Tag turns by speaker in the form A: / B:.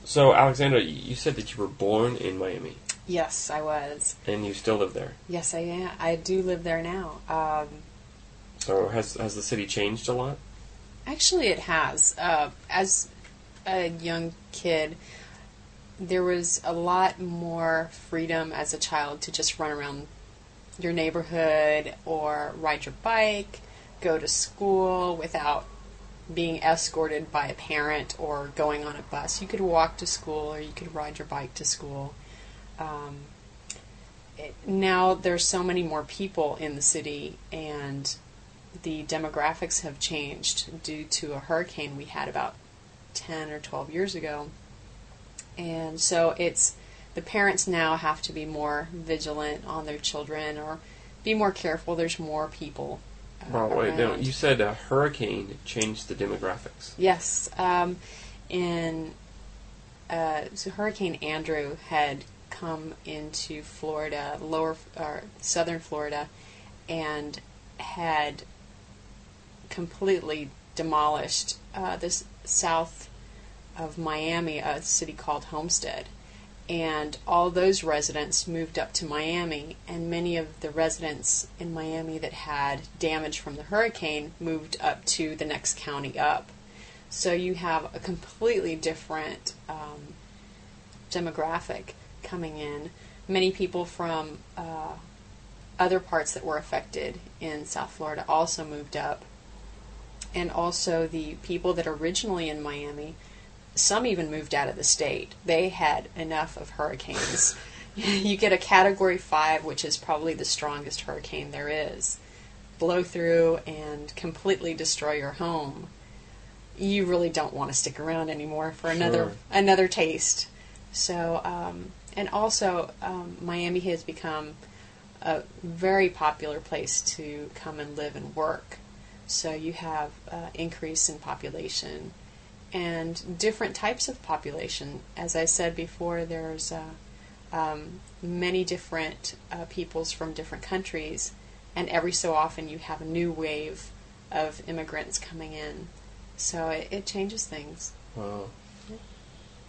A: So, Alexandra, you said that you were born in Miami.
B: Yes, I was.
A: And you still live there.
B: Yes, I am. I do live there now.
A: So, has the city changed a lot?
B: Actually, it has. As a young kid, there was a lot more freedom as a child to just run around your neighborhood or ride your bike, go to school without being escorted by a parent or going on a bus. You could walk to school or you could ride your bike to school. Now there's so many more people in the city, and the demographics have changed due to a hurricane we had about 10 or 12 years ago. And so the parents now have to be more vigilant on their children or be more careful. There's more people.
A: Well, wait, no, you said a hurricane changed the demographics.
B: Yes. So Hurricane Andrew had come into Florida, southern Florida, and had completely demolished this south of Miami, a city called Homestead. And all those residents moved up to Miami, and many of the residents in Miami that had damage from the hurricane moved up to the next county up. So you have a completely different demographic coming in. Many people from other parts that were affected in South Florida also moved up. And also the people that are originally in Miami, some even moved out of the state. They had enough of hurricanes. You get a Category 5, which is probably the strongest hurricane there is, blow through and completely destroy your home. You really don't want to stick around anymore for another taste. So, and also Miami has become a very popular place to come and live and work. So you have increase in population and different types of population. As I said before, there's many different peoples from different countries, and every so often you have a new wave of immigrants coming in. So it changes things.
A: Wow.